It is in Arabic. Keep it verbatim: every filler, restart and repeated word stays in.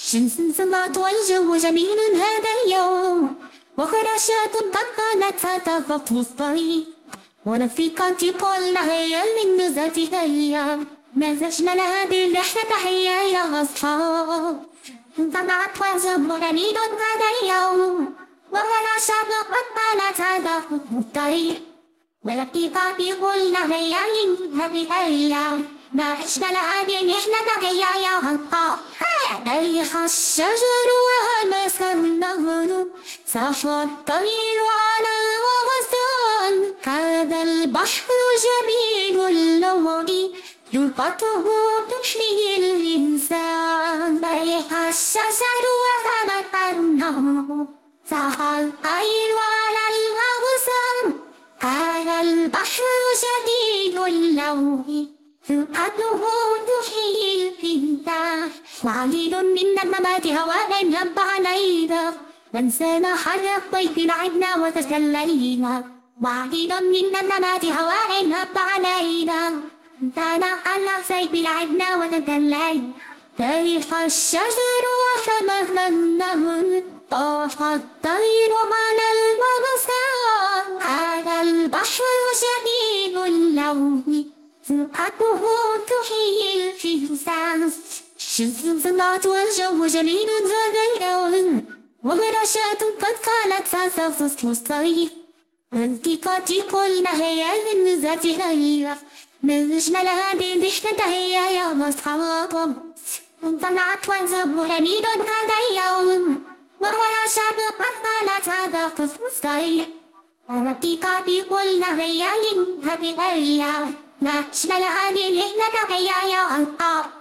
شمس طلعت والجو جميل هذا اليوم، وخراشات قد كانت ستغطي الطريق، ورفيقات قلنا هيا للنزهة هيا، مزجنا لهذه الرحلة هيا يا أصحاب. طلعت والجو جميل هذا اليوم، وخراشات قد كانت ستغطي الطريق، ورفيقات قلنا هيا للنزهة هيا، مزجنا لهذه الرحلة هيا يا أصحاب. ريح الشجر وهمس النهر، صفى الطير على الغصان، هذا البحر جميل اللون، يلقطه تشبه الإنسان. ريح الشجر وهمس النهر، صفى الطير على الغصان، هذا البحر جميل اللون، يلقطه تشبه الإنسان. وعليل من النبات هواء ينبع علينا، ننسانا حر الطيف لعبنا وتسلينا. وعليل من النبات هواء ينبع علينا، ننسانا حر الطيف لعبنا وتسلينا. ريح الشجر وشمس النهر، طاف الطير على الغصان، هذا البحر شديد اللون، يلقطه تحيي الإنسان. شمس طلعت والجو جميل هذا اليوم، وغراشات قد كانت ستغطي الطريق، رفيقات قلنا هيا للنزهة هيا، مزجنا لهذه الرحلة هيا يا أصحاب. طلعت والجو جميل هذا اليوم، وغراشات قد كانت ستغطي الطريق، رفيقات قلنا هيا للنزهة هيا، مزجنا لهذه الرحلة هيا يا أصحاب.